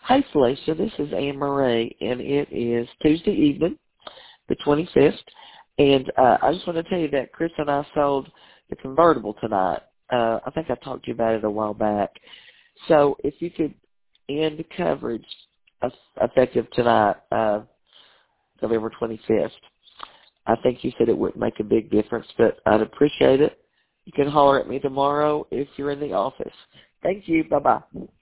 Hey, Felicia, this is Anne Marie, and it is Tuesday evening, the 25th, and I just want to tell you that Chris and I sold the convertible tonight. I think I talked to you about it a while back. So if you could end coverage effective tonight, November 25th, I think you said it wouldn't make a big difference, but I'd appreciate it. You can holler at me tomorrow if you're in the office. Thank you. Bye-bye.